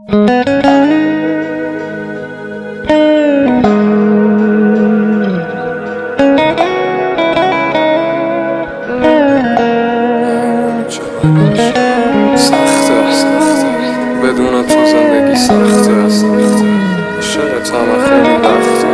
سخته بدون تو زندگی سخته عاشقت همه خیلی وقته.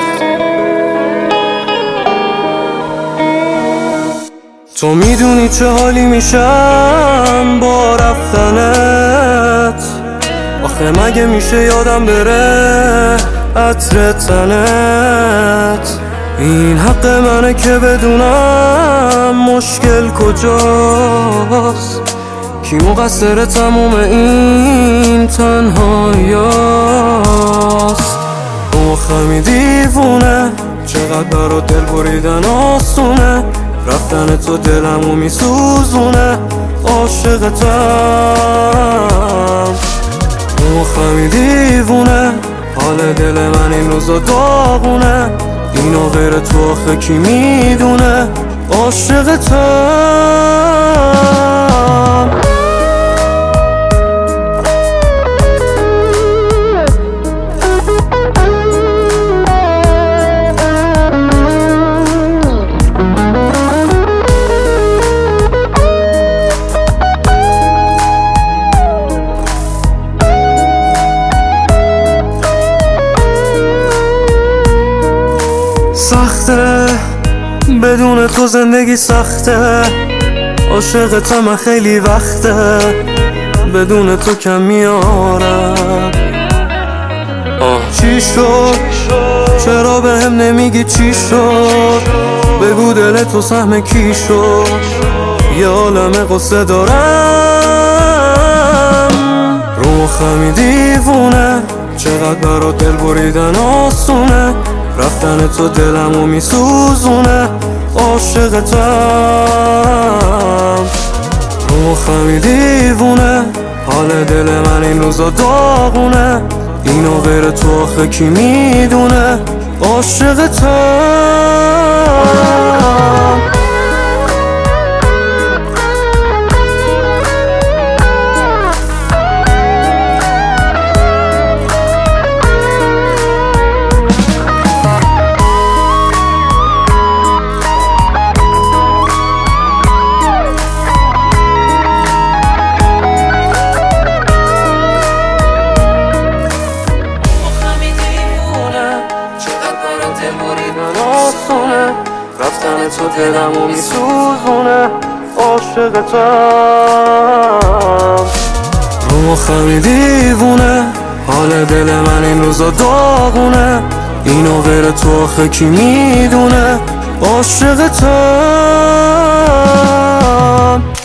تو میدونی چه حالی میشم با رفتنت، آخه مگه میشه یادم بره عطر تنت. این حق منه که بدونم مشکل کجاست، کی مقصر تموم این تنهاییاست. مخمی دیوونه چقدر برات دل بریدن آسونه، رفتن تو دلمو میسوزونه عاشقتم. مخمی دیوونه حال دل من این روزا داغونه، اینو غیر تو آخه کی میدونه عاشقتم. سخته بدون تو زندگی سخته، عاشقتم خیلی وقته بدون تو کم میارم. چی شد چرا به هم نمیگی چی شد، بگو دل تو سهم کی شد، یه عالم قصه دارم. رو مخمی دیوونه چقدر برات دل بریدن آسونه، رفتن تو دلمو میسوزونه عاشقتم. رو مخمی دیوونه حال دل من این روزا داغونه، اینو غیر تو آخه کی میدونه عاشقتم. رفتن تو دلمو میسوزونه عاشقتم. رو مخمی دیوونه حال دل من این روزا داغونه، اینو غیر تو آخه کی میدونه عاشقتم.